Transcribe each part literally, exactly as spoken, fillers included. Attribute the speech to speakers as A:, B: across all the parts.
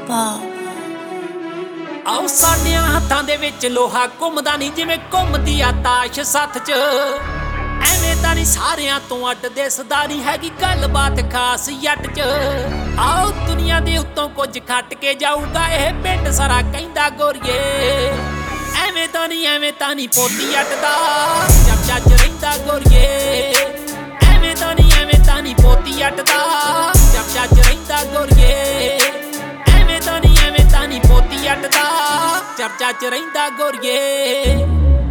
A: आओ साडियां हत्थां दे विच लोहा घुमदा नहीं जिवें घुमदी आ ताश सत्थ च। एवें तां नहीं सारियां तों अड्ड दिसदा नहीं हैगी गलबात खास जट च। आओ दुनिया दे उत्तों कुछ खट के जाऊगा इह पिंड सारा कहंदा गोरिए। एवें तां नहीं एवें तां नहीं पोती अटदा जब जज रहिंदा गोरिए। एवें तां नहीं एवें तां नहीं पोती अटदा जब जज रहिंदा गोरिए। एवें तां नहीं एवें तां नहीं पोती अटदा चर्चा च रहिंदा गोरिए।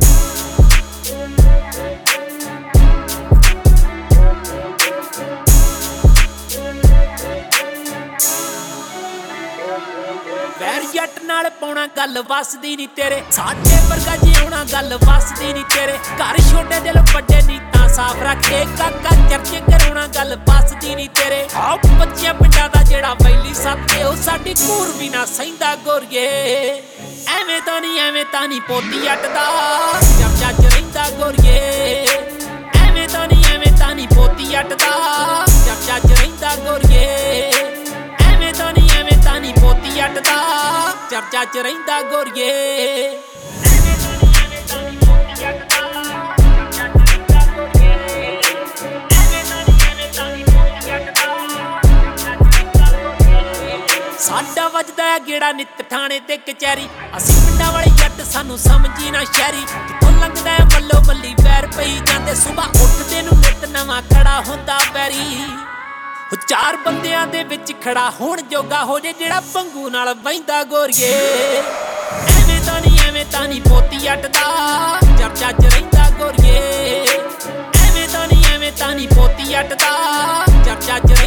A: वैर जट नाल पाउणा गल वसदी नहीं तेरे साडे वर्गा जिउणा गल वसदी नहीं तेरे। घर छोटे दिल वड्डे नीतां साफ रखे काका चर्चे कराउणा गल वसदी नहीं तेरे। आओ बच्चियां पिंडां दा जेड़ा वैली सत्ते ओ साडी घूर भी ना सहिंदा गोरिए। एवें तां नहीं एवें तां नहीं पोती अटदा जब जज रहिंदा गोरिए। एवें तां नहीं एवें तां नहीं पोती अटदा जब जज रहिंदा गोरिए। एवें तां नहीं एवें तां नहीं पोती अटदा चर्चा च रहिंदा गोरिए। एवें तां नहीं एवें तां नहीं पोती अटदा चर्चा च रहिंदा गोरिए। एवें तां नहीं एवें तां नहीं पोती अटदा चर्चा च रहिंदा गोरिए। साडा वजदा है गेड़ा नित थाणे ते कचहरी असीं पिंडां वाले जट सानू समझी ना शहरी। जिथों लंघदा है मल्लो मल्ली वैर पई जांदे सुबह उठदे नूं नित नवां खड़ा हुंदा बैरी। चार बंदियां दे विच खड़ा होण जोगा हो जे जेड़ा भंगू नाल बहिंदा गोरिए। एवें तां नहीं एवें तां नहीं पोती अटदा चर्चा च रहिंदा गोरिए। एवें तां नहीं एवें तां नहीं पोती अटदा चर्चा च